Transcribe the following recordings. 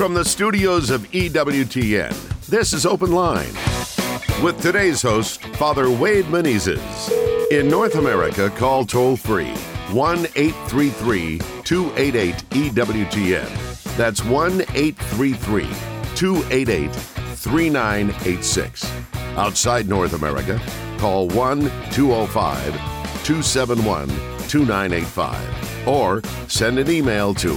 From the studios of EWTN, this is Open Line. With today's host, Father Wade Menezes. In North America, call toll-free 1-833-288-EWTN. That's 1-833-288-3986. Outside North America, call 1-205-271-2985. Or send an email to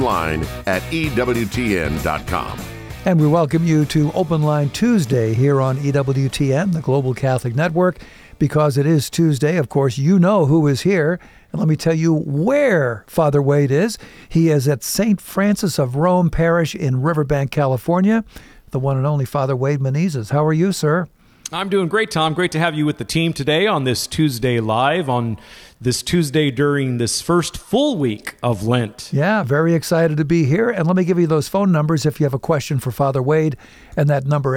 openline@ewtn.com. And we welcome you to Open Line Tuesday here on EWTN, the Global Catholic Network. Because it is Tuesday, of course, you know who is here. And let me tell you where Father Wade is. He is at St. Francis of Rome Parish in Riverbank, California. The one and only Father Wade Menezes. How are you, sir? I'm doing great, Tom. Great to have you with the team today on this Tuesday Live, on this Tuesday during this first full week of Lent. Yeah, very excited to be here. And let me give you those phone numbers if you have a question for Father Wade. And that number,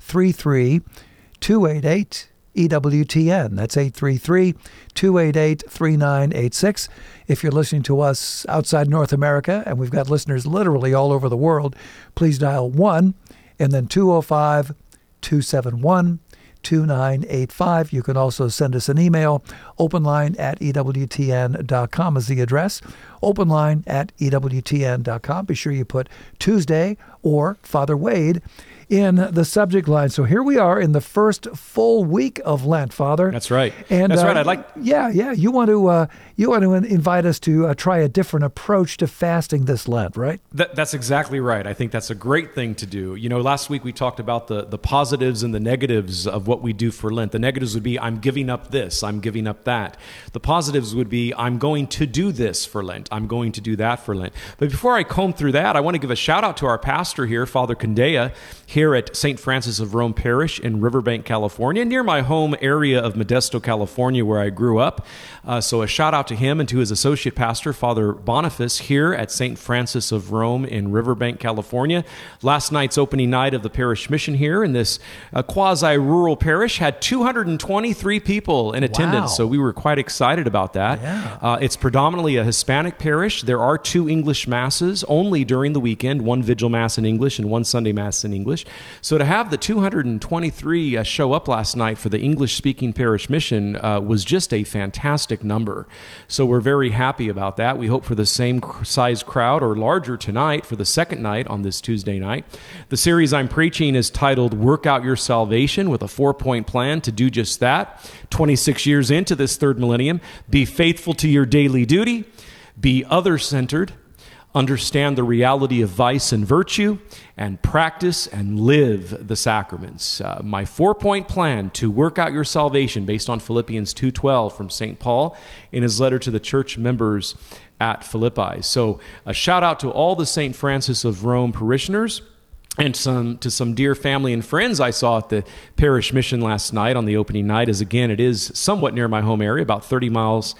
833-288-EWTN. That's 833-288-3986. If you're listening to us outside North America, and we've got listeners literally all over the world, please dial 1 and then 205-271-2985. You can also send us an email. Openline@EWTN.com is the address. Openline@EWTN.com. Be sure you put Tuesday or Father Wade in the subject line. So here we are in the first full week of Lent, Father. That's right. And that's right. I'd like. Yeah. You want to invite us to try a different approach to fasting this Lent, right? That's exactly right. I think that's a great thing to do. You know, last week we talked about the positives and the negatives of what we do for Lent. The negatives would be, I'm giving up this, I'm giving up that. The positives would be, I'm going to do this for Lent, I'm going to do that for Lent. But before I comb through that, I want to give a shout out to our pastor here, Father Candea, here at St. Francis of Rome Parish in Riverbank, California, near my home area of Modesto, California, where I grew up. So a shout out to him and to his associate pastor, Father Boniface, here at St. Francis of Rome in Riverbank, California. Last night's opening night of the parish mission here in this quasi-rural parish had 223 people in attendance. Wow. So we were quite excited about that. Yeah. It's predominantly a Hispanic parish. There are 2 English masses only during the weekend, 1 Vigil Mass in English and 1 Sunday Mass in English. So to have the 223 show up last night for the English-speaking parish mission was just a fantastic number. So we're very happy about that. We hope for the same size crowd or larger tonight for the second night on this Tuesday night. The series I'm preaching is titled Work Out Your Salvation, with a 4-point plan to do just that. 26 years into this third millennium, be faithful to your daily duty, be other-centered, understand the reality of vice and virtue, and practice and live the sacraments. My 4-point plan to work out your salvation, based on Philippians 2:12 from St. Paul in his letter to the church members at Philippi. So a shout out to all the St. Francis of Rome parishioners, and to some dear family and friends I saw at the parish mission last night on the opening night, as again, it is somewhat near my home area, about 30 miles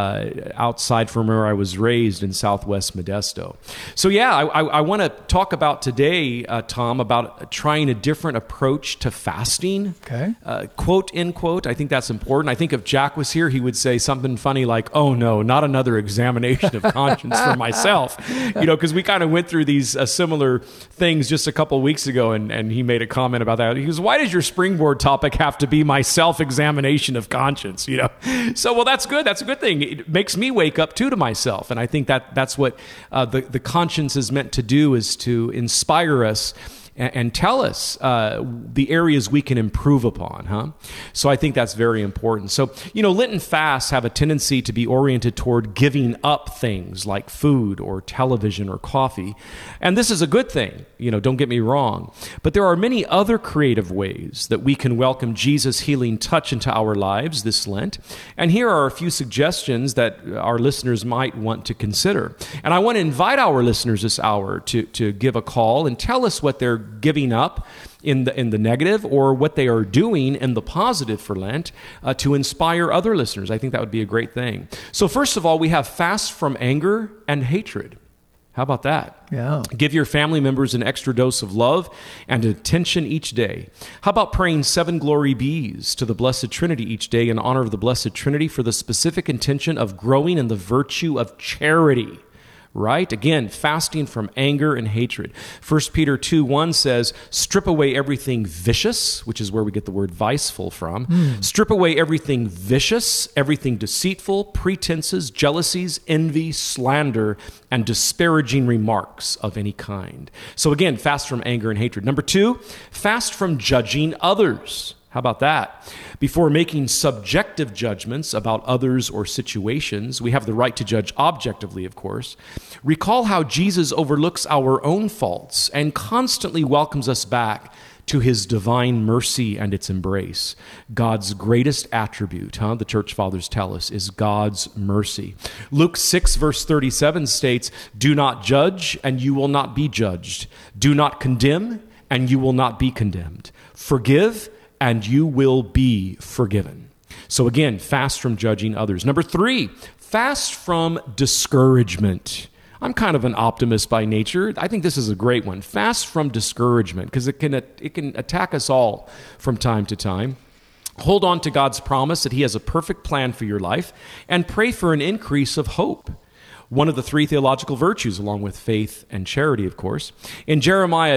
outside from where I was raised in southwest Modesto. So yeah, I want to talk about today, Tom, about trying a different approach to fasting. Okay. Quote, end quote. I think that's important. I think if Jack was here, he would say something funny like, oh no, not another examination of conscience for myself. You know, because we kind of went through these similar things just a couple weeks ago, and he made a comment about that. He goes, why does your springboard topic have to be my self-examination of conscience? You know, so well, that's good. That's a good thing. It makes me wake up too to myself, and I think that's what the conscience is meant to do, is to inspire us and tell us the areas we can improve upon, huh? So I think that's very important. So, you know, Lenten fasts have a tendency to be oriented toward giving up things like food or television or coffee. And this is a good thing, you know, don't get me wrong. But there are many other creative ways that we can welcome Jesus' healing touch into our lives this Lent. And here are a few suggestions that our listeners might want to consider. And I want to invite our listeners this hour to give a call and tell us what they're giving up in the negative, or what they are doing in the positive for Lent to inspire other listeners. I think that would be a great thing. So first of all, we have fast from anger and hatred. How about that? Yeah. Give your family members an extra dose of love and attention each day. How about praying 7 Glory Bees to the Blessed Trinity each day in honor of the Blessed Trinity for the specific intention of growing in the virtue of charity? right? Again, fasting from anger and hatred. 1 Peter 2:1 says, strip away everything vicious, which is where we get the word viceful from. Strip away everything vicious, everything deceitful, pretenses, jealousies, envy, slander, and disparaging remarks of any kind. So again, fast from anger and hatred. Number 2, fast from judging others. How about that? Before making subjective judgments about others or situations, we have the right to judge objectively, of course. Recall how Jesus overlooks our own faults and constantly welcomes us back to his divine mercy and its embrace. God's greatest attribute, the church fathers tell us, is God's mercy. Luke 6, verse 37 states, do not judge, and you will not be judged. Do not condemn, and you will not be condemned. Forgive, and you will be forgiven. So again, fast from judging others. Number 3, fast from discouragement. I'm kind of an optimist by nature. I think this is a great one. Fast from discouragement, because it can attack us all from time to time. Hold on to God's promise that he has a perfect plan for your life, and pray for an increase of hope. One of the 3 theological virtues, along with faith and charity, of course. In Jeremiah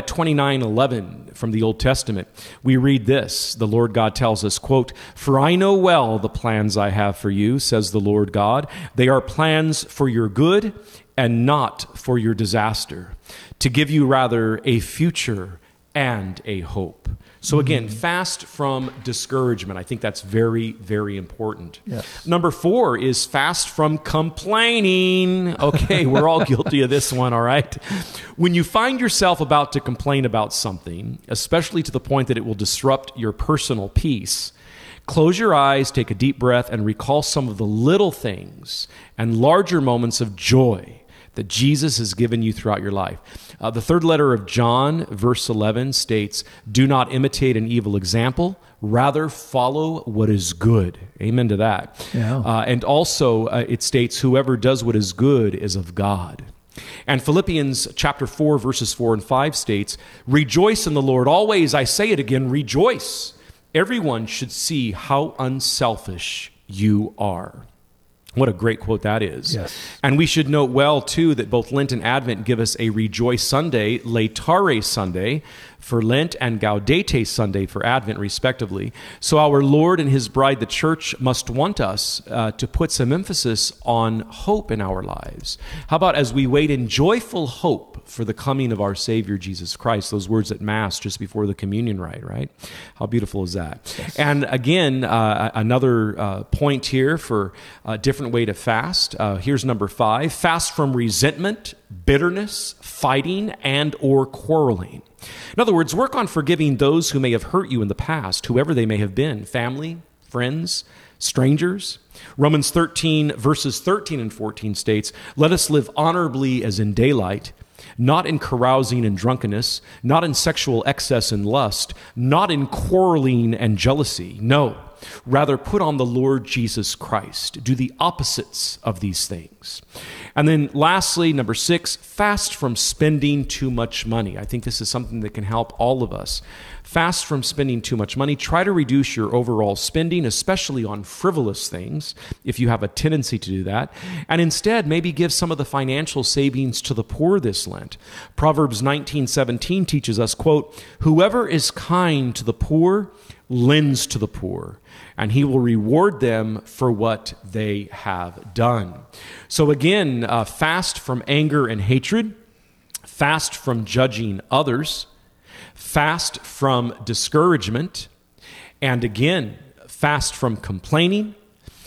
29:11 from the Old Testament, we read this. The Lord God tells us, quote, for I know well the plans I have for you, says the Lord God. They are plans for your good and not for your disaster, to give you rather a future and a hope. So again, fast from discouragement. I think that's very, very important. Yes. Number 4 is fast from complaining. Okay, we're all guilty of this one, all right? When you find yourself about to complain about something, especially to the point that it will disrupt your personal peace, close your eyes, take a deep breath, and recall some of the little things and larger moments of joy that Jesus has given you throughout your life. The 3rd letter of John, verse 11, states, do not imitate an evil example, rather follow what is good. Amen to that. Yeah. And also it states, whoever does what is good is of God. And Philippians chapter 4, verses 4 and 5 states, rejoice in the Lord always. I say it again, rejoice. Everyone should see how unselfish you are. What a great quote that is. Yes. And we should note well, too, that both Lent and Advent give us a Rejoice Sunday, Laetare Sunday for Lent, and Gaudete Sunday for Advent, respectively. So our Lord and his bride, the church, must want us to put some emphasis on hope in our lives. How about as we wait in joyful hope for the coming of our Savior, Jesus Christ, those words at Mass just before the communion rite, right? How beautiful is that? Yes. And again, another point here for a different way to fast. Here's number 5, fast from resentment, bitterness, fighting, and or quarreling. In other words, work on forgiving those who may have hurt you in the past, whoever they may have been, family, friends, strangers. Romans 13, verses 13 and 14 states, let us live honorably as in daylight, not in carousing and drunkenness, not in sexual excess and lust, not in quarreling and jealousy. No, rather put on the Lord Jesus Christ. Do the opposites of these things. And then lastly, number 6, fast from spending too much money. I think this is something that can help all of us. Fast from spending too much money. Try to reduce your overall spending, especially on frivolous things, if you have a tendency to do that. And instead, maybe give some of the financial savings to the poor this Lent. Proverbs 19:17 teaches us, quote, whoever is kind to the poor lends to the poor, and he will reward them for what they have done. So again, fast from anger and hatred, fast from judging others, fast from discouragement, and again, fast from complaining,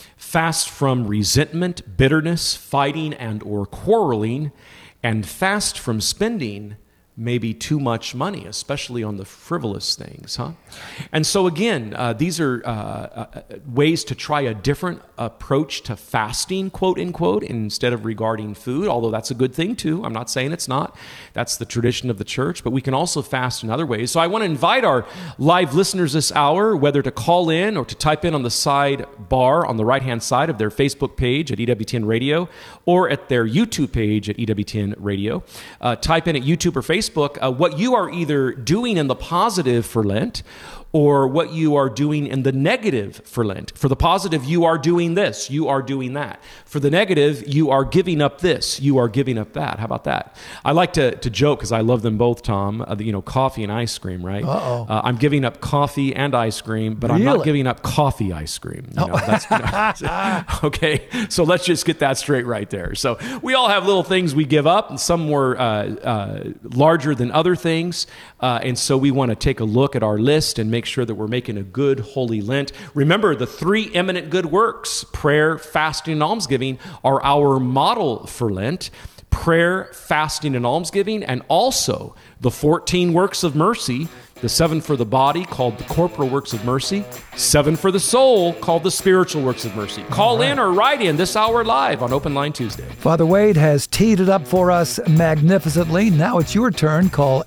fast from resentment, bitterness, fighting, and or quarreling, and fast from spending maybe too much money, especially on the frivolous things, And so again, these are ways to try a different approach to fasting, quote unquote, instead of regarding food, although that's a good thing too. I'm not saying it's not. That's the tradition of the church, but we can also fast in other ways. So I want to invite our live listeners this hour, whether to call in or to type in on the side bar on the right-hand side of their Facebook page at EWTN Radio or at their YouTube page at EWTN Radio. Type in at YouTube or Facebook Facebook what you are either doing in the positive for Lent or what you are doing in the negative for Lent. For the positive, you are doing this, you are doing that. For the negative, you are giving up this, you are giving up that. How about that? I like to joke, because I love them both, Tom, coffee and ice cream, right? I'm giving up coffee and ice cream, but I'm not giving up coffee ice cream. Okay, so let's just get that straight right there. So we all have little things we give up, and some more larger than other things, and so we want to take a look at our list and make sure that we're making a good, holy Lent. Remember, the 3 eminent good works, prayer, fasting, and almsgiving, are our model for Lent. Prayer, fasting, and almsgiving, and also the 14 works of mercy, the 7 for the body, called the corporal works of mercy, 7 for the soul, called the spiritual works of mercy. Call in or write in this hour live on Open Line Tuesday. Father Wade has teed it up for us magnificently. Now it's your turn. Call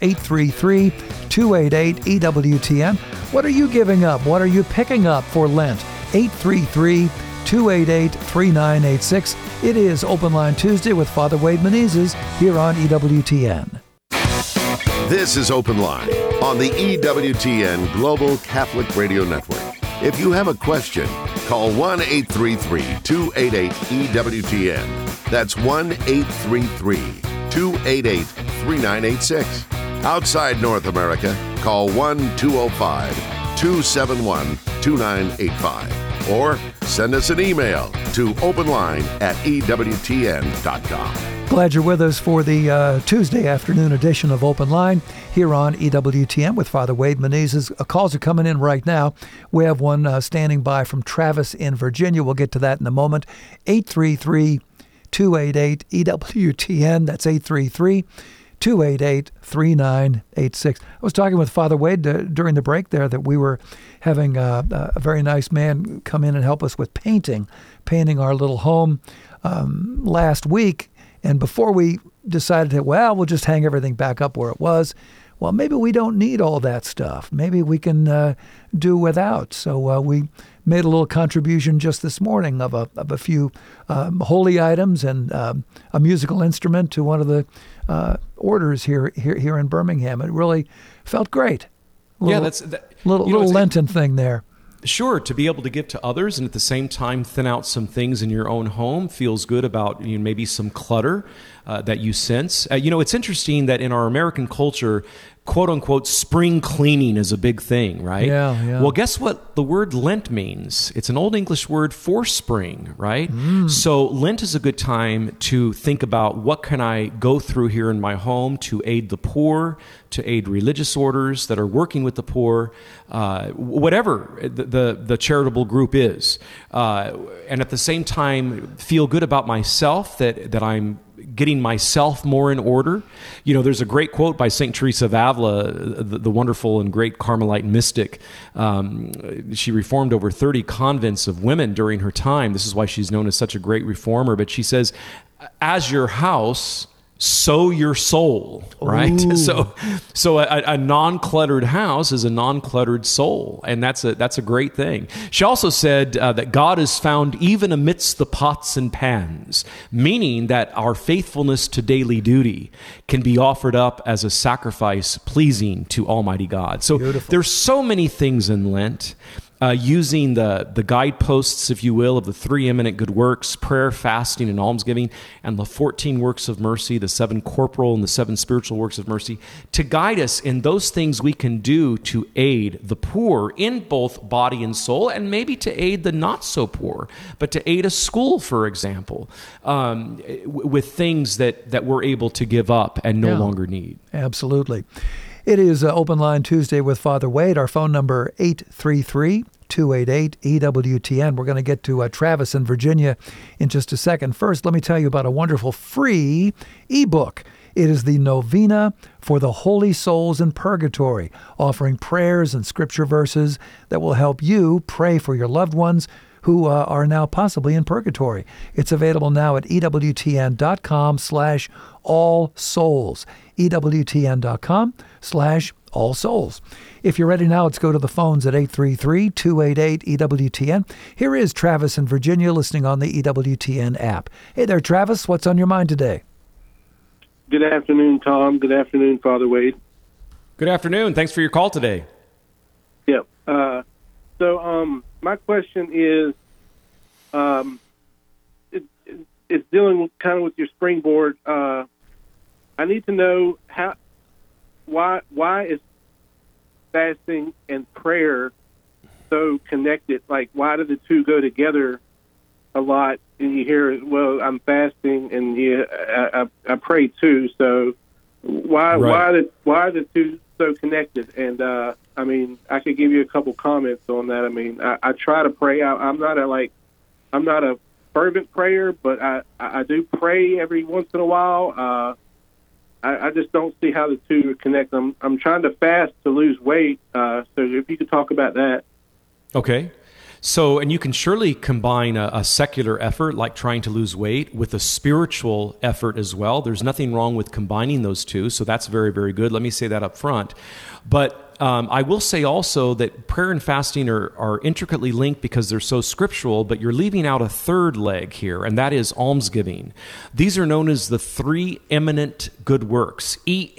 833-288-EWTN. What are you giving up? What are you picking up for Lent? 833-288-3986. It is Open Line Tuesday with Father Wade Menezes here on EWTN. This is Open Line on the EWTN Global Catholic Radio Network. If you have a question, call 1-833-288-EWTN. That's 1-833-288-3986. Outside North America, call 1-205-271-2985. Or send us an email to openline@ewtn.com. Glad you're with us for the Tuesday afternoon edition of Open Line here on EWTN with Father Wade Menezes. Calls are coming in right now. We have one standing by from Travis in Virginia. We'll get to that in a moment. 833-288-EWTN. That's 833-288-3986. I was talking with Father Wade during the break there that we were having a very nice man come in and help us with painting our little home last week. And before we decided that, we'll just hang everything back up where it was, well, maybe we don't need all that stuff. Maybe we can do without. So we made a little contribution just this morning of a few holy items and a musical instrument to one of the orders here in Birmingham. It really felt great. Little Lenten thing there. Sure, to be able to give to others and at the same time thin out some things in your own home feels good about maybe some clutter that you sense. It's interesting that in our American culture, quote-unquote, spring cleaning is a big thing, right? Yeah. Well, guess what the word Lent means? It's an Old English word for spring, right? So Lent is a good time to think about what can I go through here in my home to aid the poor, to aid religious orders that are working with the poor, whatever the charitable group is. And at the same time, feel good about myself, that I'm getting myself more in order. There's a great quote by St. Teresa of Avila, the wonderful and great Carmelite mystic. She reformed over 30 convents of women during her time. This is why she's known as such a great reformer. But she says, as your house, so your soul, right? Ooh. So a non-cluttered house is a non-cluttered soul, and that's a great thing. She also said that God is found even amidst the pots and pans, meaning that our faithfulness to daily duty can be offered up as a sacrifice pleasing to Almighty God. So Beautiful. There's so many things in Lent. Using the guideposts, if you will, of the 3 eminent good works, prayer, fasting, and almsgiving, and the 14 works of mercy, the 7 corporal and the 7 spiritual works of mercy, to guide us in those things we can do to aid the poor in both body and soul, and maybe to aid the not so poor, but to aid a school, for example, with things that we're able to give up and no longer need. Absolutely. It is Open Line Tuesday with Father Wade. Our phone number, 833-288-EWTN. We're going to get to Travis in Virginia in just a second. First, let me tell you about a wonderful free ebook. It is the Novena for the Holy Souls in Purgatory, offering prayers and scripture verses that will help you pray for your loved ones who are now possibly in purgatory. It's available now at EWTN.com/allsouls. EWTN.com/allsouls. If you're ready now, let's go to the phones at 833-288-EWTN. Here is Travis in Virginia listening on the EWTN app. Hey there, Travis. What's on your mind today? Good afternoon, Tom. Good afternoon, Father Wade. Good afternoon. Thanks for your call today. Yep. So my question is, it's dealing kind of with your springboard. I need to know why is fasting and prayer so connected? Like, why do the two go together a lot? And you hear, well, I'm fasting and I pray too. So why are the two so connected? And I mean, I could give you a couple comments on that. I mean, I try to pray. I'm not a fervent prayer, but I do pray every once in a while. I just don't see how the two connect. I'm trying to fast to lose weight. So if you could talk about that. Okay. So, and you can surely combine a secular effort like trying to lose weight with a spiritual effort as well. There's nothing wrong with combining those two. So that's very, very good. Let me say that up front. But I will say also that prayer and fasting are intricately linked because they're so scriptural, but you're leaving out a third leg here, and that is almsgiving. These are known as the three eminent good works,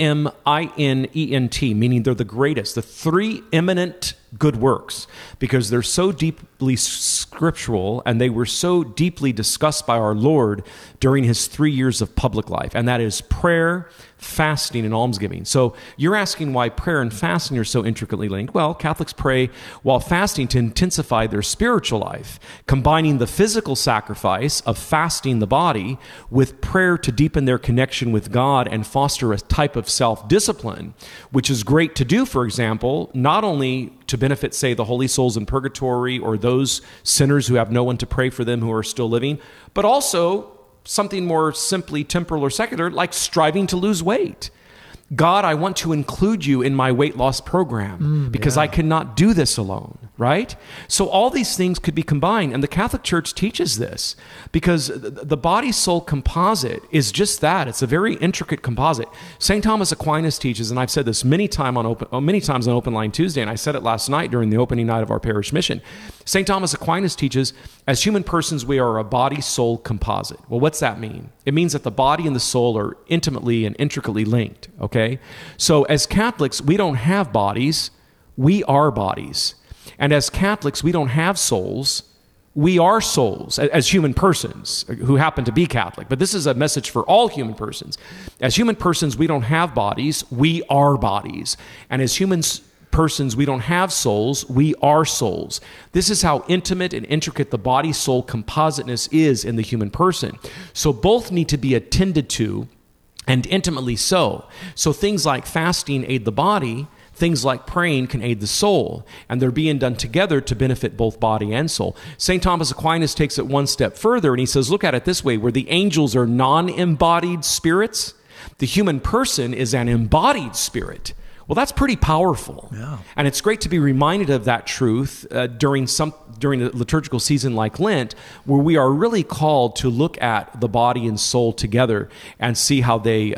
EMINENT, meaning they're the greatest, the three eminent good works, because they're so deeply scriptural and they were so deeply discussed by our Lord during his 3 years of public life, and that is prayer, fasting, and almsgiving. So you're asking why prayer and fasting are so intricately linked. Well, Catholics pray while fasting to intensify their spiritual life, combining the physical sacrifice of fasting the body with prayer to deepen their connection with God and foster a type of self-discipline, which is great to do, for example, not only to benefit, say, the holy souls in purgatory or those sinners who have no one to pray for them who are still living, but also something more simply temporal or secular, like striving to lose weight. God, I want to include you in my weight loss program because I cannot do this alone, right? So all these things could be combined, and the Catholic Church teaches this because the body-soul composite is just that. It's a very intricate composite. St. Thomas Aquinas teaches, and I've said this many times on Open Line Tuesday, and I said it last night during the opening night of our parish mission. St. Thomas Aquinas teaches, as human persons, we are a body-soul composite. Well, what's that mean? It means that the body and the soul are intimately and intricately linked, okay? So as Catholics, we don't have bodies, we are bodies. And as Catholics, we don't have souls, we are souls as human persons who happen to be Catholic. But this is a message for all human persons. As human persons, we don't have bodies, we are bodies. And as persons, we don't have souls, we are souls. This is how intimate and intricate the body-soul compositeness is in the human person. So both need to be attended to, and intimately so. So things like fasting aid the body, things like praying can aid the soul, and they're being done together to benefit both body and soul. St. Thomas Aquinas takes it one step further, and he says, look at it this way, where the angels are non-embodied spirits, the human person is an embodied spirit. Well, that's pretty powerful. Yeah. And it's great to be reminded of that truth during a liturgical season like Lent, where we are really called to look at the body and soul together and see how they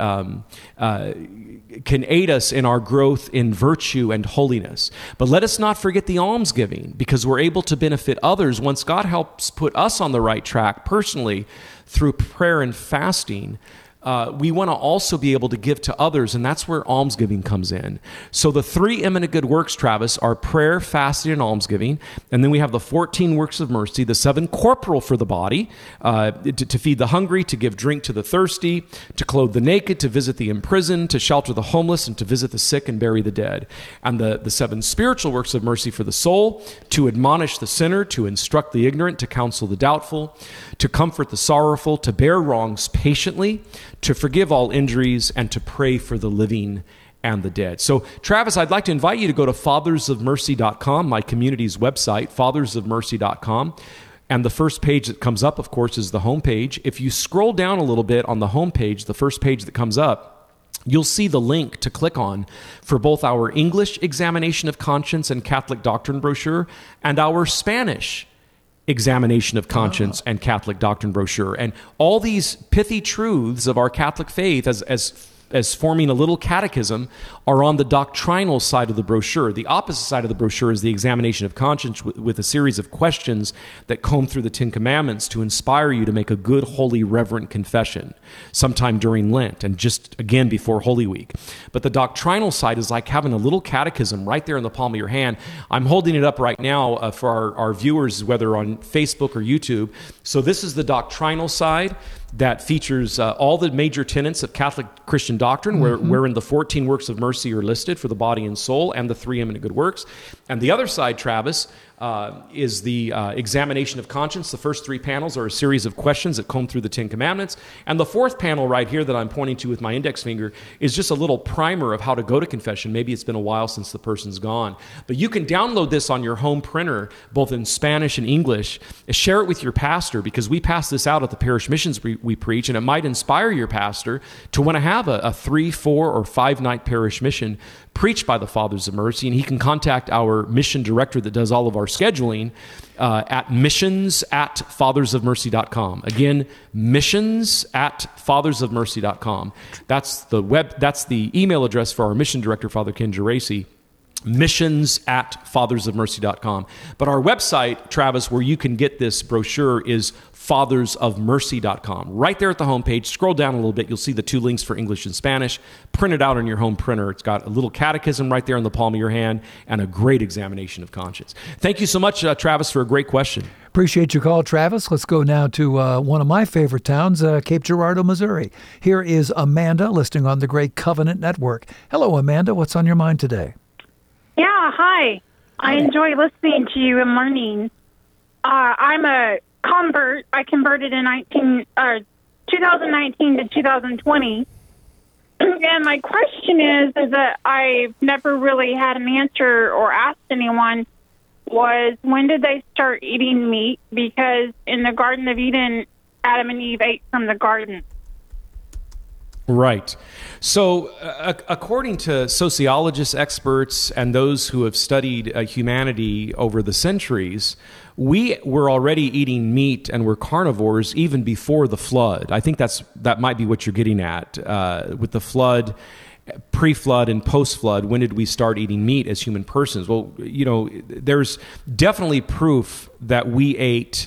can aid us in our growth in virtue and holiness. But let us not forget the almsgiving, because we're able to benefit others once God helps put us on the right track personally through prayer and fasting. We want to also be able to give to others, and that's where almsgiving comes in. So the three eminent good works, Travis, are prayer, fasting, and almsgiving. And then we have the 14 works of mercy, the 7 corporal for the body, to feed the hungry, to give drink to the thirsty, to clothe the naked, to visit the imprisoned, to shelter the homeless, and to visit the sick and bury the dead. And the 7 spiritual works of mercy for the soul, to admonish the sinner, to instruct the ignorant, to counsel the doubtful, to comfort the sorrowful, to bear wrongs patiently, to forgive all injuries, and to pray for the living and the dead. So, Travis, I'd like to invite you to go to fathersofmercy.com, my community's website, fathersofmercy.com. And the first page that comes up, of course, is the homepage. If you scroll down a little bit on the homepage, the first page that comes up, you'll see the link to click on for both our English examination of conscience and Catholic doctrine brochure and our Spanish examination of conscience and Catholic doctrine brochure. And all these pithy truths of our Catholic faith, as as forming a little catechism are on the doctrinal side of the brochure. The opposite side of the brochure is the examination of conscience with a series of questions that comb through the Ten Commandments to inspire you to make a good, holy, reverent confession sometime during Lent and just, again, before Holy Week. But the doctrinal side is like having a little catechism right there in the palm of your hand. I'm holding it up right now for our viewers, whether on Facebook or YouTube. So this is the doctrinal side that features all the major tenets of Catholic Christian doctrine, wherein the 14 works of mercy are listed for the body and soul, and the 3 eminent good works. And the other side, Travis, is the examination of conscience. The first 3 panels are a series of questions that comb through the Ten Commandments. And the 4th panel right here that I'm pointing to with my index finger is just a little primer of how to go to confession. Maybe it's been a while since the person's gone. But you can download this on your home printer, both in Spanish and English. Share it with your pastor, because we pass this out at the parish missions we preach, and it might inspire your pastor to want to have a 3, 4, or 5-night parish mission preached by the Fathers of Mercy. And he can contact our mission director that does all of our scheduling at missions@fathersofmercy.com. Again, missions@fathersofmercy.com. That's the email address for our mission director, Father Ken Geraci. missions@fathersofmercy.com. But our website, Travis, where you can get this brochure is fathersofmercy.com. Right there at the homepage, scroll down a little bit, you'll see the 2 links for English and Spanish. Print it out on your home printer. It's got a little catechism right there in the palm of your hand and a great examination of conscience. Thank you so much, Travis, for a great question. Appreciate your call, Travis. Let's go now to one of my favorite towns, Cape Girardeau, Missouri. Here is Amanda, listening on the Great Covenant Network. Hello, Amanda. What's on your mind today? Yeah, hi. I enjoy listening to you and learning. I'm a convert. I converted in 2019 to 2020. And my question is that I've never really had an answer or asked anyone, was when did they start eating meat? Because in the Garden of Eden, Adam and Eve ate from the garden. Right. So according to sociologists, experts, and those who have studied humanity over the centuries, we were already eating meat and were carnivores even before the flood. I think that might be what you're getting at. With the flood, pre-flood and post-flood, when did we start eating meat as human persons? Well, there's definitely proof that we ate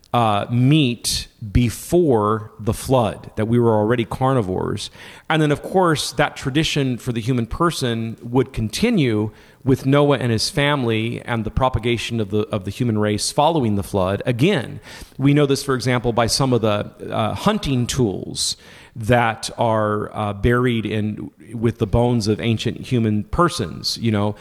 meat before the flood, that we were already carnivores. And then, of course, that tradition for the human person would continue with Noah and his family and the propagation of the human race following the flood. Again, we know this, for example, by some of the hunting tools that are buried with the bones of ancient human persons.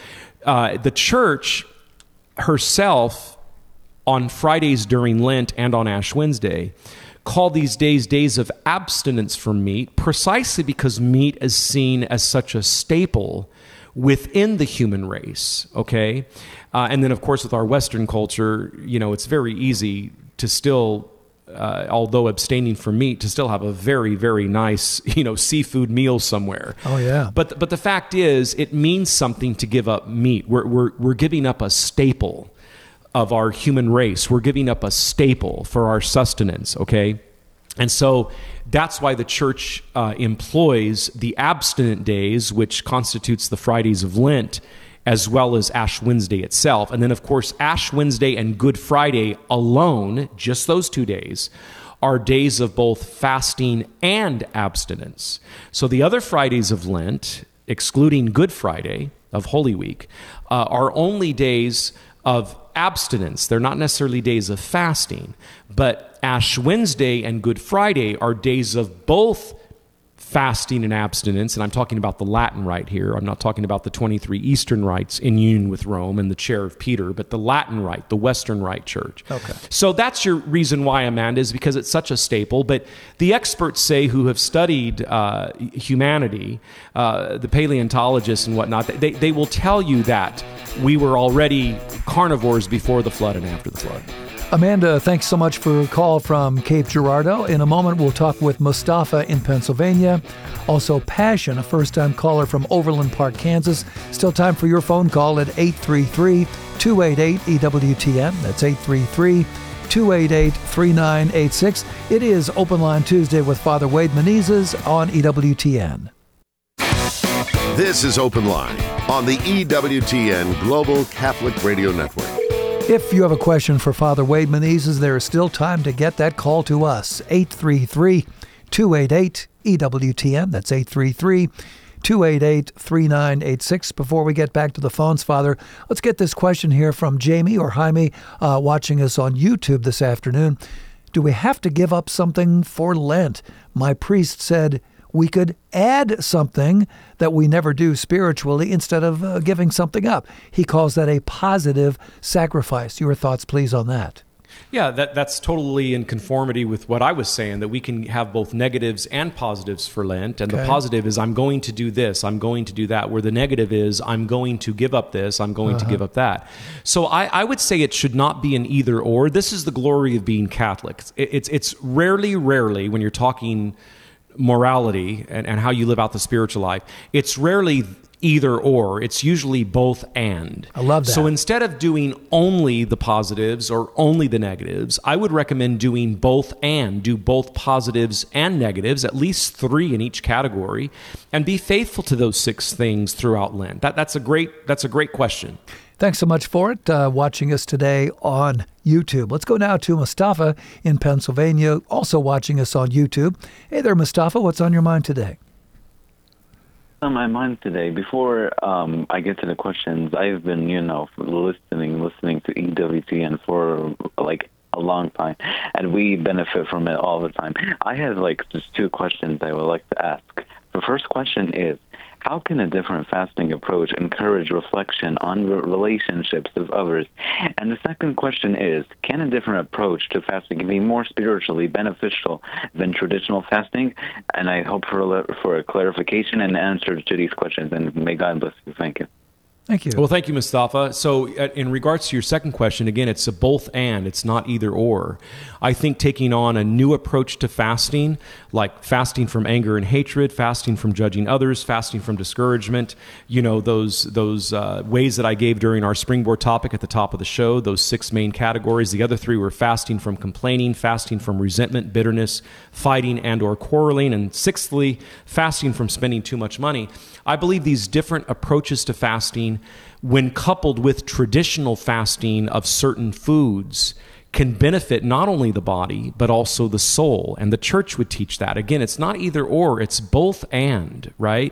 The church herself, on Fridays during Lent and on Ash Wednesday, call these days of abstinence from meat, precisely because meat is seen as such a staple within the human race, okay? And then, of course, with our Western culture, it's very easy to still, although abstaining from meat, to still have a very, very nice, seafood meal somewhere. Oh, yeah. But the fact is, it means something to give up meat. We're giving up a staple of our human race. We're giving up a staple for our sustenance, okay? And so that's why the church employs the abstinent days, which constitutes the Fridays of Lent, as well as Ash Wednesday itself. And then, of course, Ash Wednesday and Good Friday alone, just those 2 days, are days of both fasting and abstinence. So the other Fridays of Lent, excluding Good Friday of Holy Week, are only days of abstinence. They're not necessarily days of fasting, but Ash Wednesday and Good Friday are days of both fasting and abstinence, and I'm talking about the Latin rite here. I'm not talking about the 23 Eastern rites in union with Rome and the chair of Peter, but the Latin rite, the Western Rite Church. Okay. So that's your reason why, Amanda, is because it's such a staple. But the experts say, who have studied humanity, the paleontologists and whatnot, they will tell you that we were already carnivores before the flood and after the flood. Amanda, thanks so much for a call from Cape Girardeau. In a moment, we'll talk with Mustafa in Pennsylvania. Also, Passion, a first-time caller from Overland Park, Kansas. Still time for your phone call at 833-288-EWTN. That's 833-288-3986. It is Open Line Tuesday with Father Wade Menezes on EWTN. This is Open Line on the EWTN Global Catholic Radio Network. If you have a question for Father Wade Menezes, there is still time to get that call to us. 833-288-EWTN. That's 833-288-3986. Before we get back to the phones, Father, let's get this question here from Jamie or Jaime watching us on YouTube this afternoon. Do we have to give up something for Lent? My priest said we could add something that we never do spiritually instead of giving something up. He calls that a positive sacrifice. Your thoughts, please, on that. Yeah, that's totally in conformity with what I was saying, that we can have both negatives and positives for Lent. And the positive is I'm going to do this, I'm going to do that, where the negative is I'm going to give up this, I'm going to give up that. So I would say it should not be an either or. This is the glory of being Catholic. It's rarely when you're talking morality and how you live out the spiritual life, it's rarely either or. It's usually both and. I love that. So instead of doing only the positives or only the negatives, I would recommend doing both and. Do both positives and negatives, at least 3 in each category, and be faithful to those 6 things throughout Lent. That's a great question. Thanks so much for it, watching us today on YouTube. Let's go now to Mustafa in Pennsylvania, also watching us on YouTube. Hey there, Mustafa. What's on your mind today? On my mind today, before I get to the questions, I've been, listening to EWTN for like a long time, and we benefit from it all the time. I have just 2 questions I would like to ask. The first question is, how can a different fasting approach encourage reflection on relationships with others? And the second question is, can a different approach to fasting be more spiritually beneficial than traditional fasting? And I hope for a clarification and answers to these questions, and may God bless you. Thank you. Thank you. Well, thank you, Mustafa. So in regards to your second question, again, it's a both and, it's not either or. I think taking on a new approach to fasting, like fasting from anger and hatred, fasting from judging others, fasting from discouragement, those ways that I gave during our springboard topic at the top of the show, those 6 main categories. The other 3 were fasting from complaining, fasting from resentment, bitterness, fighting, and or quarreling, and 6thly, fasting from spending too much money. I believe these different approaches to fasting, when coupled with traditional fasting of certain foods, can benefit not only the body, but also the soul. And the church would teach that. Again, it's not either or, it's both and, right?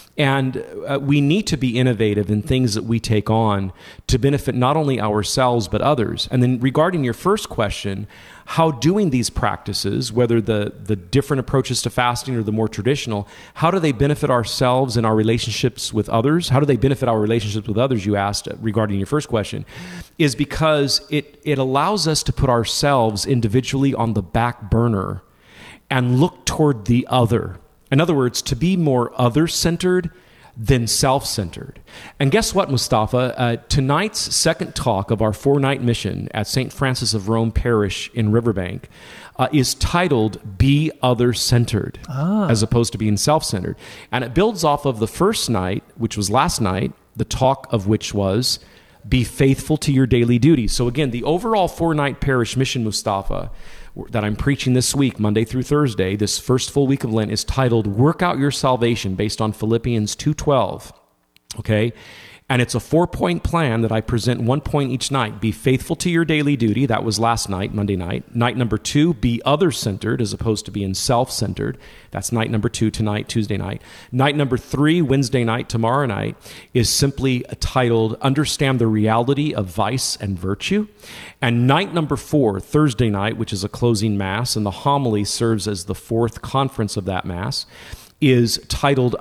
And we need to be innovative in things that we take on to benefit not only ourselves, but others. And then regarding your first question, how doing these practices, whether the different approaches to fasting or the more traditional, how do they benefit ourselves and our relationships with others? How do they benefit our relationships with others, you asked regarding your first question, is because it allows us to put ourselves individually on the back burner and look toward the other. In other words, to be more other-centered than self-centered. And guess what, Mustafa? Tonight's second talk of our 4-night mission at St. Francis of Rome Parish in Riverbank is titled Be Other-Centered, as opposed to being self-centered. And it builds off of the first night, which was last night, the talk of which was Be Faithful to Your Daily Duties. So again, the overall 4-night parish mission, Mustafa, that I'm preaching this week, Monday through Thursday, this first full week of Lent, is titled Work Out Your Salvation, based on Philippians 2:12, okay? And it's a 4-point plan that I present 1 point each night. Be faithful to your daily duty. That was last night, Monday night. Night number 2, be other-centered as opposed to being self-centered. That's night number 2 tonight, Tuesday night. Night number 3, Wednesday night, tomorrow night, is simply titled Understand the Reality of Vice and Virtue. And night number 4, Thursday night, which is a closing Mass, and the homily serves as the 4th conference of that Mass, is titled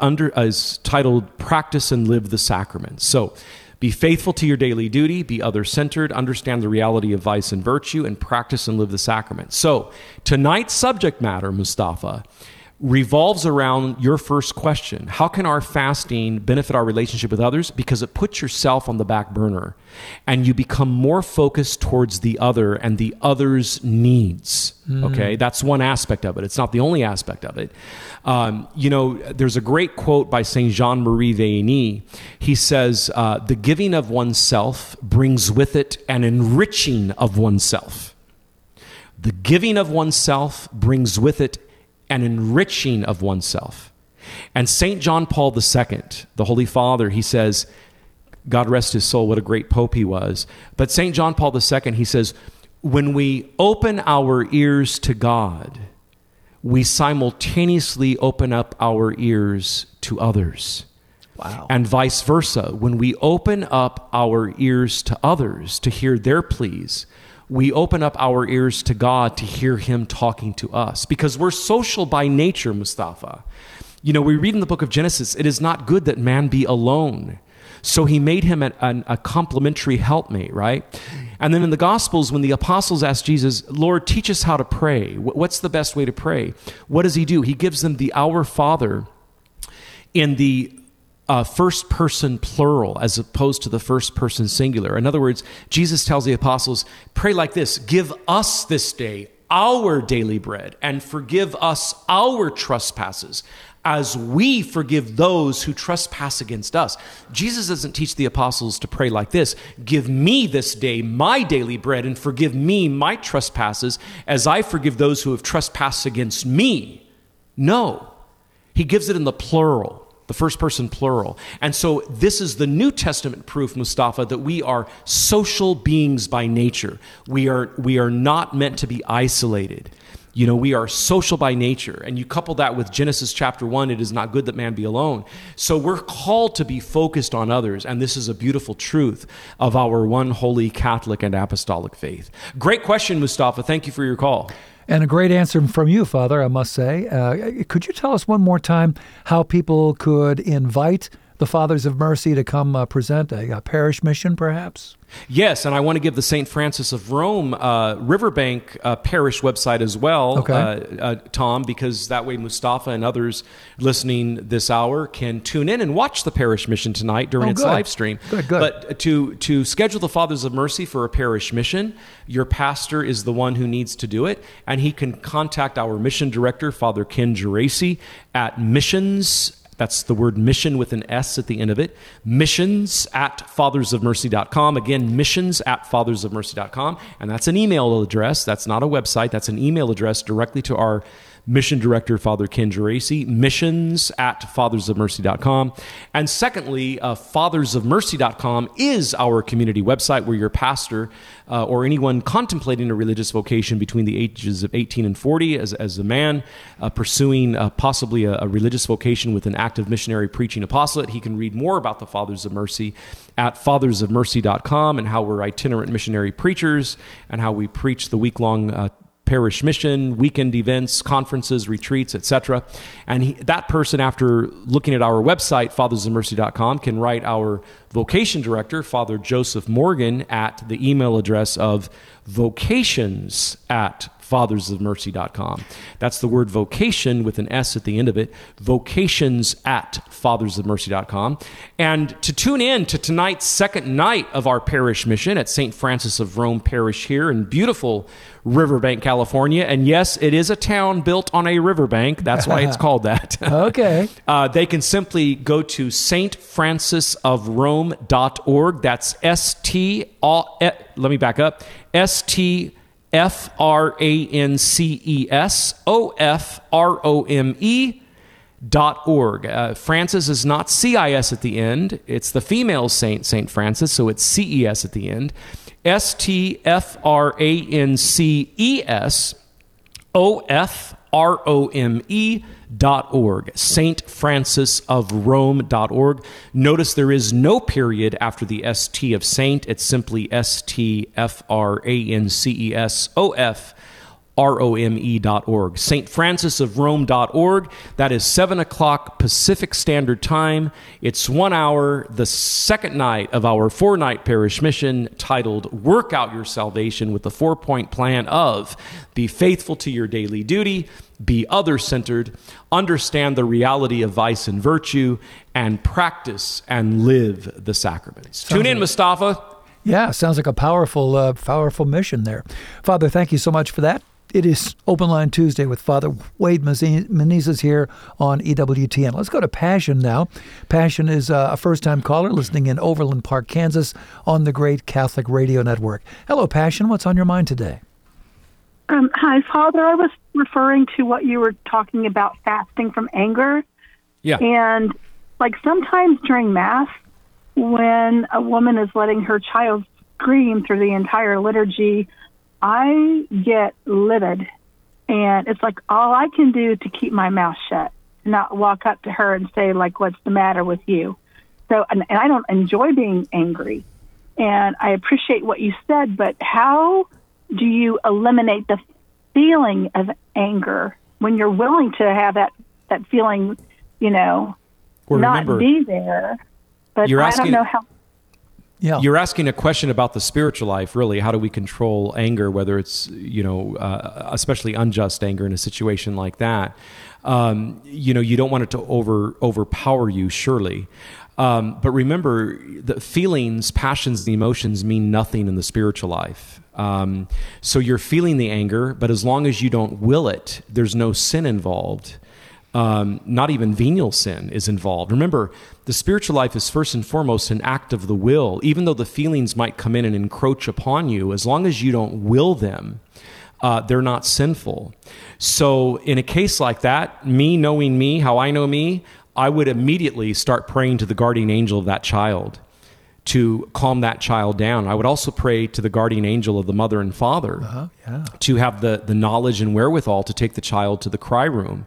Practice and Live the Sacraments. So be faithful to your daily duty, be other-centered, understand the reality of vice and virtue, and practice and live the sacraments. So tonight's subject matter, Mustafa, revolves around your first question. How can our fasting benefit our relationship with others? Because it puts yourself on the back burner and you become more focused towards the other and the other's needs. Okay, that's one aspect of it. It's not the only aspect of it. There's a great quote by Saint Jean-Marie Vianney. He says, the giving of oneself brings with it an enriching of oneself. The giving of oneself brings with it an enriching of oneself. And St. John Paul II, the Holy Father, he says, God rest his soul, what a great pope he was. But St. John Paul II, he says, when we open our ears to God, we simultaneously open up our ears to others. Wow. And vice versa. When we open up our ears to others to hear their pleas, we open up our ears to God to hear him talking to us. Because we're social by nature, Mustafa. You know, we read in the book of Genesis, it is not good that man be alone. So he made him a complementary helpmate, right? And then in the Gospels, when the apostles asked Jesus, Lord, teach us how to pray. What's the best way to pray? What does he do? He gives them the Our Father in the first person plural as opposed to the first person singular. In other words, Jesus tells the apostles, pray like this, give us this day our daily bread and forgive us our trespasses as we forgive those who trespass against us. Jesus doesn't teach the apostles to pray like this, give me this day my daily bread and forgive me my trespasses as I forgive those who have trespassed against me. No, he gives it in the plural, the first person plural. And so this is the New Testament proof, Mustafa, that we are social beings by nature. We are not meant to be isolated. You know, we are social by nature. And you couple that with Genesis chapter 1, it is not good that man be alone. So we're called to be focused on others. And this is a beautiful truth of our one holy Catholic and apostolic faith. Great question, Mustafa. Thank you for your call. And a great answer from you, Father, I must say. Could you tell us one more time how people could invite the Fathers of Mercy to come present a parish mission, perhaps? Yes, and I want to give the St. Francis of Rome Riverbank parish website as well, Tom, because that way Mustafa and others listening this hour can tune in and watch the parish mission tonight during its live stream. Good. But to schedule the Fathers of Mercy for a parish mission, your pastor is the one who needs to do it, and he can contact our mission director, Father Ken Geraci, at missions. That's the word mission with an S at the end of it. missions@fathersofmercy.com. Again, missions@fathersofmercy.com. And that's an email address. That's not a website. That's an email address directly to our mission director, Father Ken Geraci, missions@fathersofmercy.com. And secondly, fathersofmercy.com is our community website where your pastor or anyone contemplating a religious vocation between the ages of 18 and 40 as a man pursuing possibly a religious vocation with an active missionary preaching apostolate, he can read more about the Fathers of Mercy at fathersofmercy.com and how we're itinerant missionary preachers and how we preach the week-long parish mission, weekend events, conferences, retreats, etc. And that person, after looking at our website, fathersofmercy.com, can write our vocation director, Father Joseph Morgan, at the email address of vocations@fathersofmercy.com. That's the word vocation with an S at the end of it, vocations@fathersofmercy.com. And to tune in to tonight's second night of our parish mission at St. Francis of Rome Parish here in beautiful Riverbank, California. And yes, it is a town built on a riverbank. That's why it's called that. Okay. They can simply go to stfrancisofrome.org. That's let me back up. stfrancisofrome.org. Francis is not CIS at the end. It's the female saint, St. Francis, so it's CES at the end. stfrancisofrome.org. stfrancisofrome.org. Notice there is no period after the ST of saint. It's simply stfrancisofrome.org. stfrancisofrome.org. That is 7 o'clock Pacific Standard Time. It's 1 hour, the second night of our 4-night parish mission titled Work Out Your Salvation with the 4-point plan of be faithful to your daily duty, be other-centered, understand the reality of vice and virtue, and practice and live the sacraments. Tune in, Mustafa. Yeah, sounds like a powerful mission there. Father, thank you so much for that. It is Open Line Tuesday with Father Wade Menezes here on EWTN. Let's go to Passion now. Passion is a first-time caller listening in Overland Park, Kansas on the Great Catholic Radio Network. Hello, Passion. What's on your mind today? Hi, Father. I was referring to what you were talking about, fasting from anger. Yeah. And like sometimes during Mass, when a woman is letting her child scream through the entire liturgy, I get livid. And it's like all I can do to keep my mouth shut, not walk up to her and say, like, what's the matter with you? So, and I don't enjoy being angry. And I appreciate what you said, but how do you eliminate the feeling of anger when you're willing to have that feeling, not remember, be there? But I don't know how. Yeah. You're asking a question about the spiritual life, really. How do we control anger, whether it's, especially unjust anger in a situation like that? You don't want it to overpower you, surely. But remember, the feelings, passions, and emotions mean nothing in the spiritual life. So you're feeling the anger, but as long as you don't will it, there's no sin involved. Not even venial sin is involved. Remember, the spiritual life is first and foremost an act of the will. Even though the feelings might come in and encroach upon you, as long as you don't will them, they're not sinful. So in a case like that, me knowing me, how I know me, I would immediately start praying to the guardian angel of that child to calm that child down. I would also pray to the guardian angel of the mother and father to have the knowledge and wherewithal to take the child to the cry room.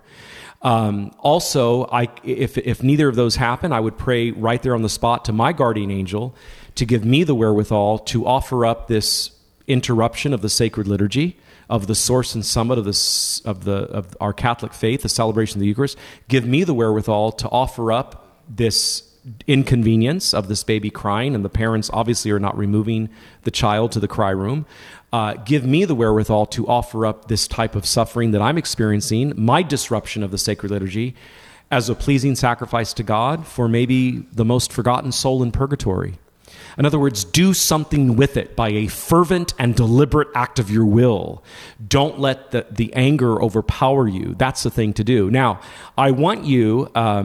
Also, if neither of those happen, I would pray right there on the spot to my guardian angel to give me the wherewithal to offer up this interruption of the sacred liturgy, of the source and summit of our Catholic faith, the celebration of the Eucharist. Give me the wherewithal to offer up this inconvenience of this baby crying, and the parents obviously are not removing the child to the cry room. Give me the wherewithal to offer up this type of suffering that I'm experiencing, my disruption of the sacred liturgy, as a pleasing sacrifice to God for maybe the most forgotten soul in purgatory. In other words, do something with it by a fervent and deliberate act of your will. Don't let the anger overpower you. That's the thing to do. Now, I want you I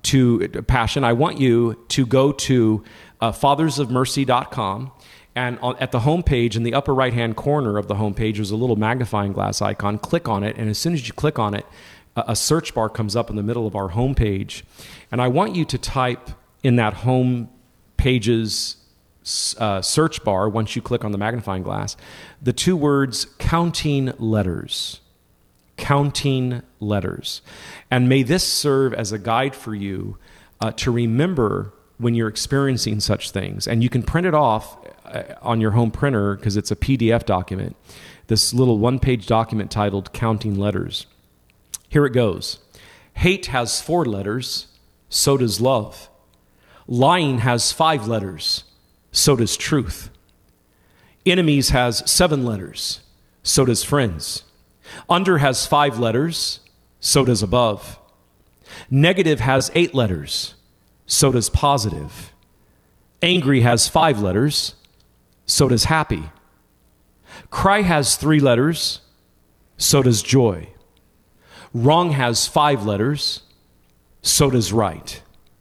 want you to go to fathersofmercy.com. And at the homepage, in the upper right-hand corner of the homepage, there's a little magnifying glass icon. Click on it, and as soon as you click on it, a search bar comes up in the middle of our homepage. And I want you to type in that home page's search bar, once you click on the magnifying glass, the two words counting letters. Counting letters. And may this serve as a guide for you to remember when you're experiencing such things. And you can print it off on your home printer because it's a PDF document, this little one-page document titled Counting Letters. Here it goes. Hate has 4 letters, so does love. Lying has 5 letters, so does truth. Enemies has 7 letters, so does friends. Under has 5 letters, so does above. Negative has 8 letters, so does positive. Angry has 5 letters, so does happy. Cry has 3 letters, so does joy. Wrong has 5 letters, so does right.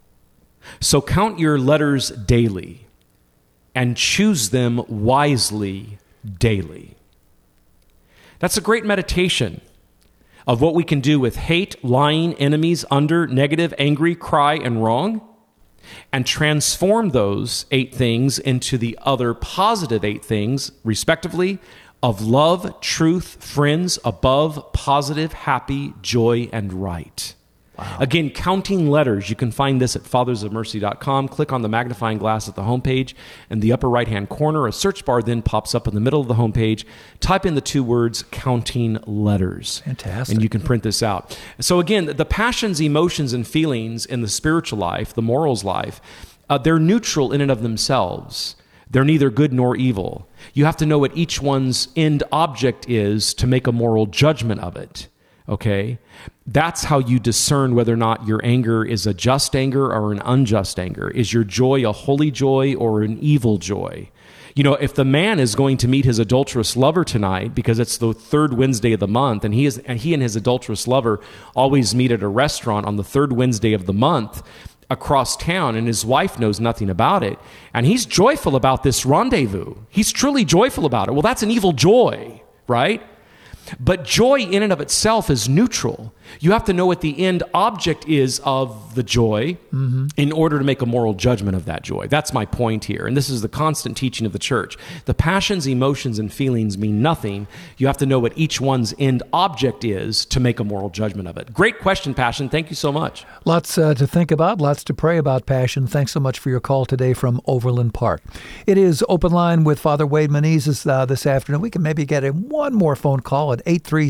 So count your letters daily and choose them wisely daily. That's a great meditation of what we can do with hate, lying, enemies, under, negative, angry, cry, and wrong, and transform those 8 things into the other positive 8 things, respectively, of love, truth, friends, above, positive, happy, joy, and right. Wow. Again, counting letters. You can find this at fathersofmercy.com. Click on the magnifying glass at the homepage. In the upper right-hand corner, a search bar then pops up in the middle of the homepage. Type in the 2 words, counting letters. Fantastic. And you can print this out. So again, the passions, emotions, and feelings in the spiritual life, the morals life, they're neutral in and of themselves. They're neither good nor evil. You have to know what each one's end object is to make a moral judgment of it. Okay? That's how you discern whether or not your anger is a just anger or an unjust anger. Is your joy a holy joy or an evil joy? You know, if the man is going to meet his adulterous lover tonight because it's the 3rd Wednesday of the month, and he and his adulterous lover always meet at a restaurant on the 3rd Wednesday of the month across town, and his wife knows nothing about it, and he's joyful about this rendezvous. He's truly joyful about it. Well, that's an evil joy, right? But joy in and of itself is neutral. You have to know what the end object is of the joy in order to make a moral judgment of that joy. That's my point here. And this is the constant teaching of the church. The passions, emotions, and feelings mean nothing. You have to know what each one's end object is to make a moral judgment of it. Great question, Passion. Thank you so much. Lots to think about, lots to pray about, Passion. Thanks so much for your call today from Overland Park. It is Open Line with Father Wade Menezes this afternoon. We can maybe get in one more phone call at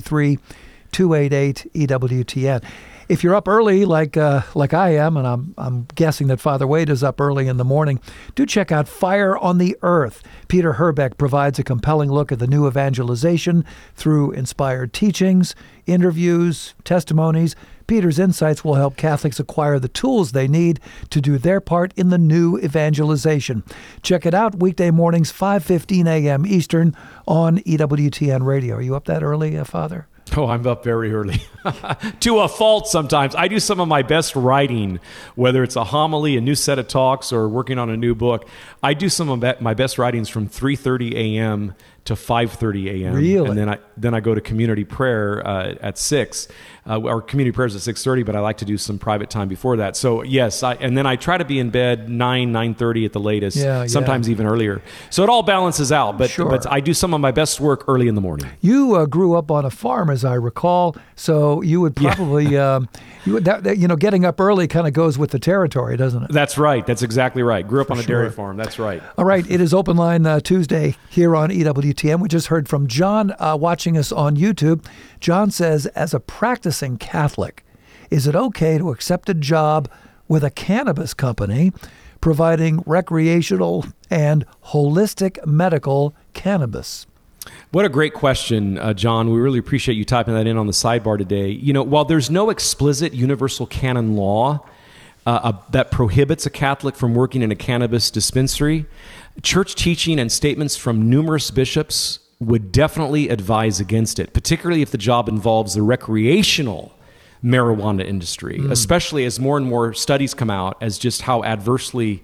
833-288-EWTN. If you're up early like I am, and I'm guessing that Father Wade is up early in the morning, do check out Fire on the Earth. Peter Herbeck provides a compelling look at the new evangelization through inspired teachings, interviews, testimonies. Peter's insights will help Catholics acquire the tools they need to do their part in the new evangelization. Check it out weekday mornings, 5:15 a.m. Eastern on EWTN Radio. Are you up that early, Father? Oh, I'm up very early. To a fault sometimes. I do some of my best writing, whether it's a homily, a new set of talks, or working on a new book. I do some of my best writings from 3:30 a.m. to 5:30 a.m. Really? And then I go to community prayer at 6. Our community prayers at 6:30, but I like to do some private time before that. So yes, and then I try to be in bed 9:30 at the latest, sometimes even earlier. So it all balances out, but I do some of my best work early in the morning. You grew up on a farm, as I recall, so you would probably, getting up early kind of goes with the territory, doesn't it? That's right. That's exactly right. Grew up on a dairy farm. That's right. All right. It is Open Line Tuesday here on EWTN. We just heard from John watching us on YouTube. John says, as a practicing Catholic, is it okay to accept a job with a cannabis company providing recreational and holistic medical cannabis? What a great question, John. We really appreciate you typing that in on the sidebar today. While there's no explicit universal canon law that prohibits a Catholic from working in a cannabis dispensary, church teaching and statements from numerous bishops would definitely advise against it, particularly if the job involves the recreational marijuana industry, especially as more and more studies come out as just how adverse the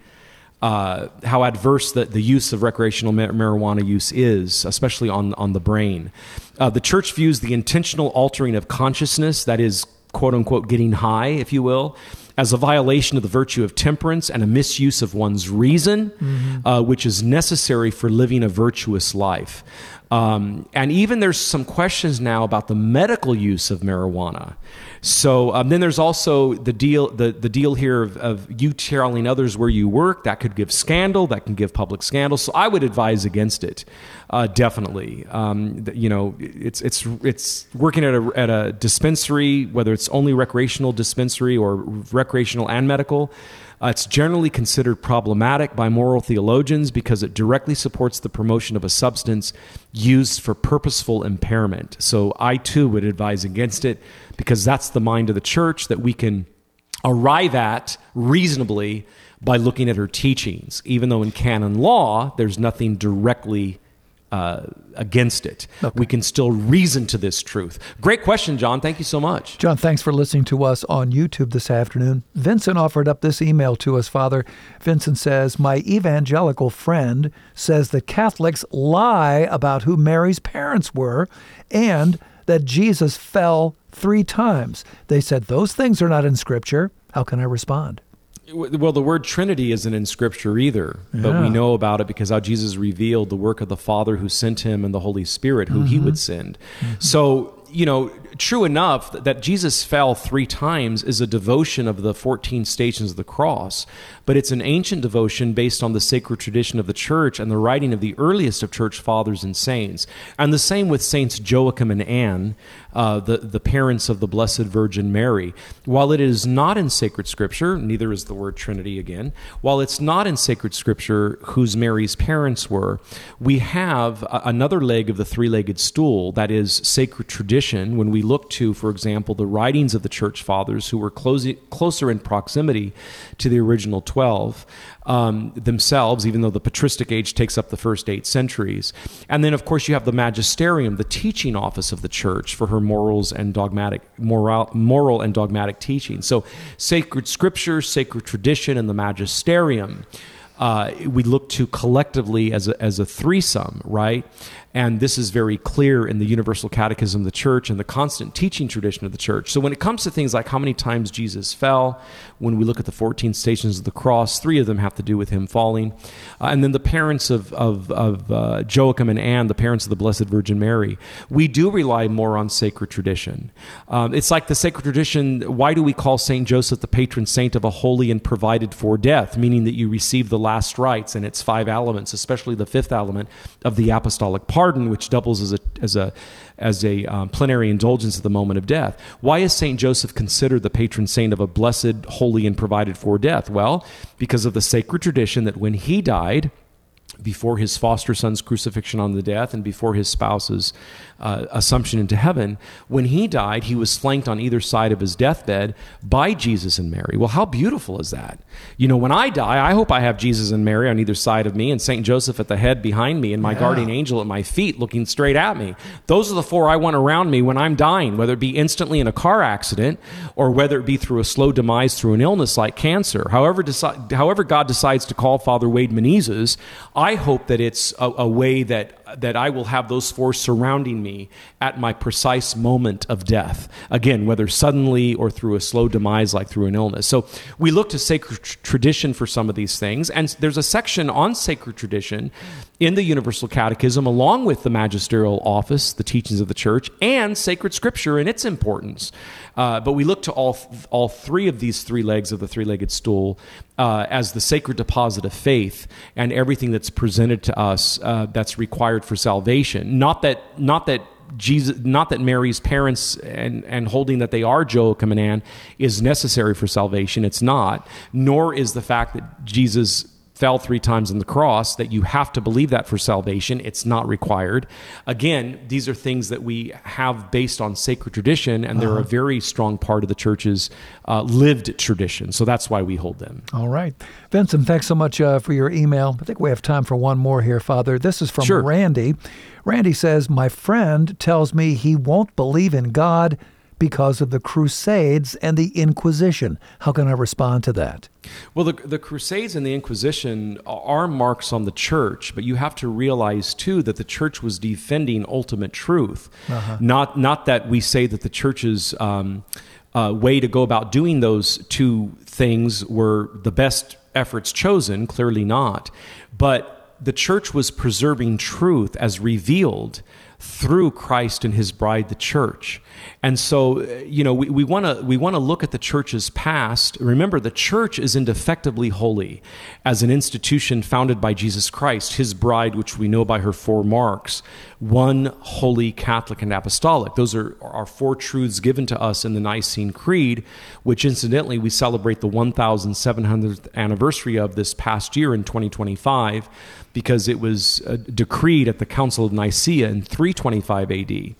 use of recreational marijuana use is, especially on the brain. The church views the intentional altering of consciousness, that is, quote unquote, getting high, if you will, as a violation of the virtue of temperance and a misuse of one's reason, which is necessary for living a virtuous life. And even there's some questions now about the medical use of marijuana. So then there's also the deal here of you telling others where you work. That could give scandal. That can give public scandal. So I would advise against it, definitely. It's working at a dispensary, whether it's only recreational dispensary or recreational and medical. It's generally considered problematic by moral theologians because it directly supports the promotion of a substance used for purposeful impairment. So I, too, would advise against it because that's the mind of the church that we can arrive at reasonably by looking at her teachings, even though in canon law, there's nothing directly against it. Okay. We can still reason to this truth. Great question, John. Thank you so much. John, thanks for listening to us on YouTube this afternoon. Vincent offered up this email to us, Father. Vincent says, my evangelical friend says that Catholics lie about who Mary's parents were and that Jesus fell 3 times. They said those things are not in Scripture. How can I respond? Well, the word Trinity isn't in Scripture either, but we know about it because how Jesus revealed the work of the Father who sent him and the Holy Spirit who he would send. So, true enough that Jesus fell 3 times is a devotion of the 14 Stations of the Cross, but it's an ancient devotion based on the sacred tradition of the Church and the writing of the earliest of Church Fathers and Saints. And the same with Saints Joachim and Anne, the parents of the Blessed Virgin Mary. While it is not in sacred Scripture, neither is the word Trinity again, while it's not in sacred Scripture whose Mary's parents were, we have another leg of the 3-legged stool, that is sacred tradition, when we look to, for example, the writings of the Church Fathers who were closer in proximity to the original 12 themselves, even though the patristic age takes up the first 8 centuries. And then, of course, you have the magisterium, the teaching office of the Church for her moral and dogmatic teaching. So sacred Scripture, sacred tradition, and the magisterium we look to collectively as a threesome, right? And this is very clear in the Universal Catechism of the Church and the constant teaching tradition of the Church. So when it comes to things like how many times Jesus fell, when we look at the 14 stations of the cross, 3 of them have to do with him falling. And then the parents of Joachim and Anne, the parents of the Blessed Virgin Mary, we do rely more on sacred tradition. It's like the sacred tradition, why do we call St. Joseph the patron saint of a holy and provided for death, meaning that you receive the last rites and its 5 elements, especially the 5th element of the apostolic pardon, which doubles as a plenary indulgence at the moment of death. Why is St. Joseph considered the patron saint of a blessed, holy, and provided for death? Well, because of the sacred tradition that when he died, before his foster son's crucifixion on the death and before his spouse's assumption into heaven, when he died, he was flanked on either side of his deathbed by Jesus and Mary. Well, how beautiful is that? You know, when I die, I hope I have Jesus and Mary on either side of me and St. Joseph at the head behind me and my guardian angel at my feet looking straight at me. Those are the 4 I want around me when I'm dying, whether it be instantly in a car accident or whether it be through a slow demise through an illness like cancer. However God decides to call Father Wade Menezes, I hope that it's a way that I will have those 4 surrounding me at my precise moment of death. Again, whether suddenly or through a slow demise like through an illness. So we look to sacred tradition for some of these things. And there's a section on sacred tradition in the Universal Catechism, along with the magisterial office, the teachings of the Church, and sacred scripture and its importance. But we look to all 3 of these 3 legs of the 3-legged stool as the sacred deposit of faith and everything that's presented to us that's required for salvation. Not that Mary's parents and holding that they are Joachim and Anne is necessary for salvation. It's not. Nor is the fact that Jesus fell 3 times on the cross, that you have to believe that for salvation. It's not required. Again, these are things that we have based on sacred tradition, and they're a very strong part of the Church's lived tradition. So that's why we hold them. All right. Vincent, thanks so much for your email. I think we have time for one more here, Father. This is from Randy. Randy says, my friend tells me he won't believe in God because of the Crusades and the Inquisition. How can I respond to that? Well, the Crusades and the Inquisition are marks on the Church, but you have to realize, too, that the Church was defending ultimate truth. Not that we say that the Church's way to go about doing those 2 things were the best efforts chosen, clearly not. But the Church was preserving truth as revealed through Christ and his bride, the Church. And so, you know, we want to look at the Church's past. Remember, the Church is indefectibly holy as an institution founded by Jesus Christ, his bride, which we know by her 4 marks: one, holy, Catholic, and apostolic. Those are our 4 truths given to us in the Nicene Creed, which incidentally we celebrate the 1700th anniversary of this past year in 2025, because it was decreed at the Council of Nicaea in 325 AD.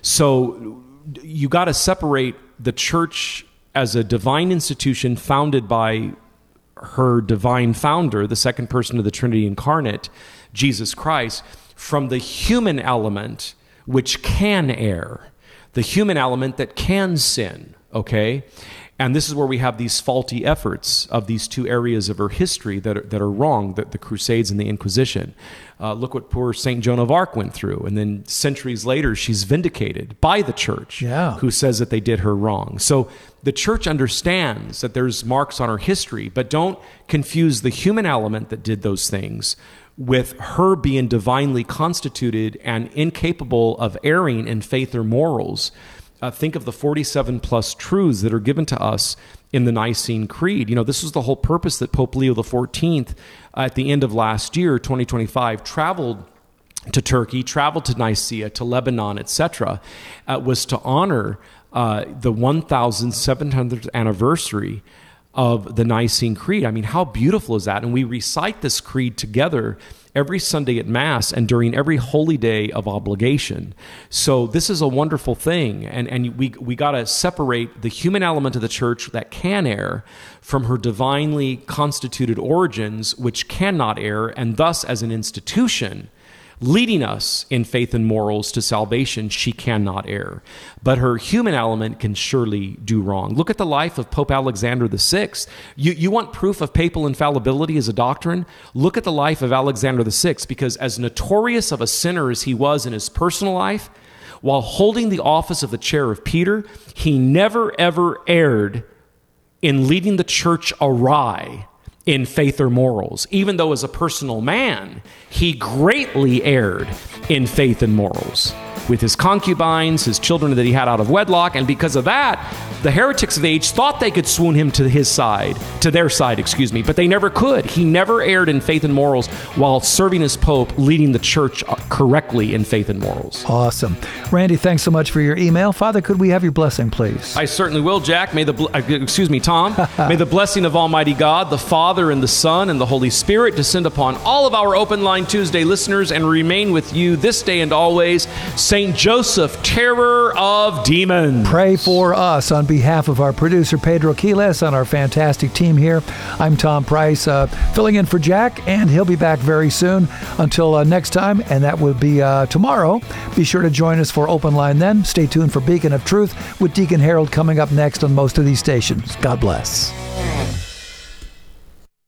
So you got to separate the Church as a divine institution founded by her divine founder, the second person of the Trinity incarnate, Jesus Christ, from the human element which can err, the human element that can sin, okay? And this is where we have these faulty efforts of these 2 areas of her history that are wrong, the Crusades and the Inquisition. Look what poor St. Joan of Arc went through. And then centuries later, she's vindicated by the Church, who says that they did her wrong. So the Church understands that there's marks on her history, but don't confuse the human element that did those things with her being divinely constituted and incapable of erring in faith or morals. Think of the 47 plus truths that are given to us in the Nicene Creed. You know, this was the whole purpose that Pope Leo XIV, at the end of last year, 2025, traveled to Turkey, traveled to Nicaea, to Lebanon, etc., was to honor the 1700th anniversary of the Nicene Creed. I mean, how beautiful is that? And we recite this creed together every Sunday at Mass and during every holy day of obligation. So this is a wonderful thing. And we got to separate the human element of the Church that can err from her divinely constituted origins, which cannot err, and thus as an institution, leading us in faith and morals to salvation, she cannot err. But her human element can surely do wrong. Look at the life of Pope Alexander VI. You want proof of papal infallibility as a doctrine? Look at the life of Alexander VI, because as notorious of a sinner as he was in his personal life, while holding the office of the chair of Peter, he never ever erred in leading the church awry in faith or morals, even though as a personal man, he greatly erred in faith and morals with his concubines, his children that he had out of wedlock, and because of that, the heretics of the age thought they could swoon him to their side, but they never could. He never erred in faith and morals while serving as Pope, leading the church correctly in faith and morals. Awesome. Randy, thanks so much for your email. Father, could we have your blessing, please? I certainly will, Jack. Tom. May the blessing of Almighty God, the Father and the Son and the Holy Spirit descend upon all of our Open Line Tuesday listeners and remain with you this day and always. Saint Joseph, terror of demons. Pray for us on behalf of our producer, Pedro Quiles, and our fantastic team here. I'm Tom Price, filling in for Jack, and he'll be back very soon. Until next time, and that will be tomorrow. Be sure to join us for Open Line then. Stay tuned for Beacon of Truth with Deacon Harold coming up next on most of these stations. God bless.